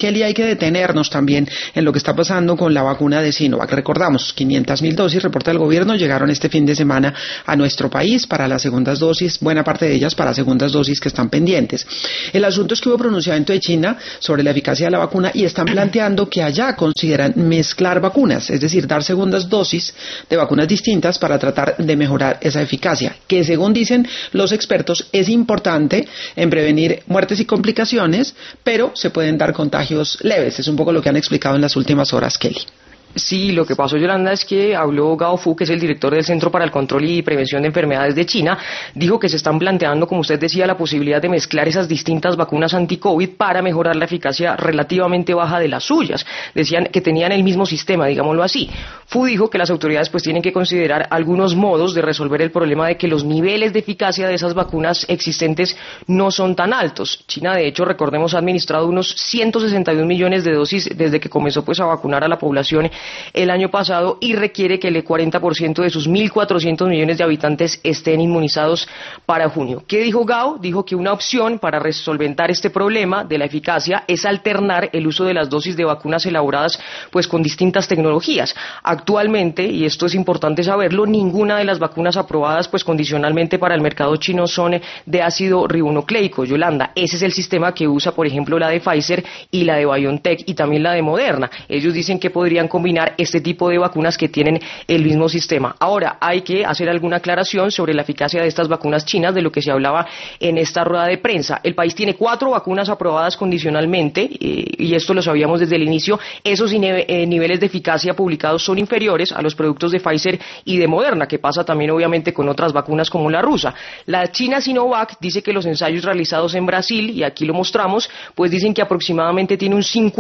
Kelly, hay que detenernos también en lo que está pasando con la vacuna de Sinovac. Recordamos, 500.000 dosis, reporta el gobierno, llegaron este fin de semana a nuestro país para las segundas dosis, buena parte de ellas para segundas dosis que están pendientes. El asunto es que hubo pronunciamiento de China sobre la eficacia de la vacuna y están planteando que allá consideran mezclar vacunas, es decir, dar segundas dosis de vacunas distintas para tratar de mejorar esa eficacia, que según dicen los expertos es importante en prevenir muertes y complicaciones, pero se pueden dar contagios leves. Es un poco lo que han explicado en las últimas horas, Kelly. Sí, lo que pasó, Yolanda, es que habló Gao Fu, que es el director del Centro para el Control y Prevención de Enfermedades de China, dijo que se están planteando, como usted decía, la posibilidad de mezclar esas distintas vacunas anti-COVID para mejorar la eficacia relativamente baja de las suyas. Decían que tenían el mismo sistema, digámoslo así. Fu dijo que las autoridades pues tienen que considerar algunos modos de resolver el problema de que los niveles de eficacia de esas vacunas existentes no son tan altos. China, de hecho, recordemos, ha administrado unos 161 millones de dosis desde que comenzó pues a vacunar a la población el año pasado y requiere que el 40% de sus 1.400 millones de habitantes estén inmunizados para junio. ¿Qué dijo Gao? Dijo que una opción para resolventar este problema de la eficacia es alternar el uso de las dosis de vacunas elaboradas pues con distintas tecnologías. Actualmente, y esto es importante saberlo, ninguna de las vacunas aprobadas pues condicionalmente para el mercado chino son de ácido ribonucleico, Yolanda. Ese es el sistema que usa, por ejemplo, la de Pfizer y la de BioNTech y también la de Moderna. Ellos dicen que podrían combinar este tipo de vacunas que tienen el mismo sistema. Ahora, hay que hacer alguna aclaración sobre la eficacia de estas vacunas chinas, de lo que se hablaba en esta rueda de prensa. El país tiene 4 vacunas aprobadas condicionalmente, y esto lo sabíamos desde el inicio. Esos niveles de eficacia publicados son inferiores a los productos de Pfizer y de Moderna, que pasa también obviamente con otras vacunas como la rusa. La china Sinovac dice que los ensayos realizados en Brasil, y aquí lo mostramos, pues dicen que aproximadamente tiene un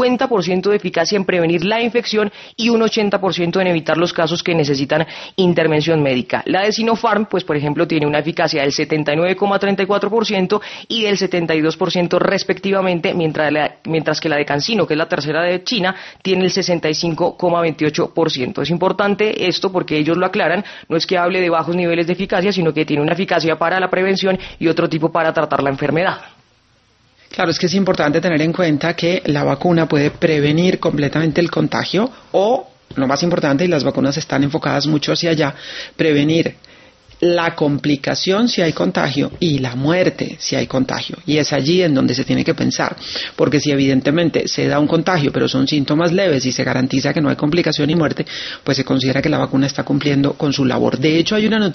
50% de eficacia en prevenir la infección y un 80% en evitar los casos que necesitan intervención médica. La de Sinopharm, pues por ejemplo, tiene una eficacia del 79,34% y del 72% respectivamente, mientras que la de CanSino, que es la tercera de China, tiene el 65,28%. Es importante esto porque ellos lo aclaran, no es que hable de bajos niveles de eficacia, sino que tiene una eficacia para la prevención y otro tipo para tratar la enfermedad. Claro, es que es importante tener en cuenta que la vacuna puede prevenir completamente el contagio o, lo más importante, y las vacunas están enfocadas mucho hacia allá, prevenir la complicación si hay contagio y la muerte si hay contagio. Y es allí en donde se tiene que pensar, porque si evidentemente se da un contagio pero son síntomas leves y se garantiza que no hay complicación y muerte, pues se considera que la vacuna está cumpliendo con su labor. De hecho, hay una noticia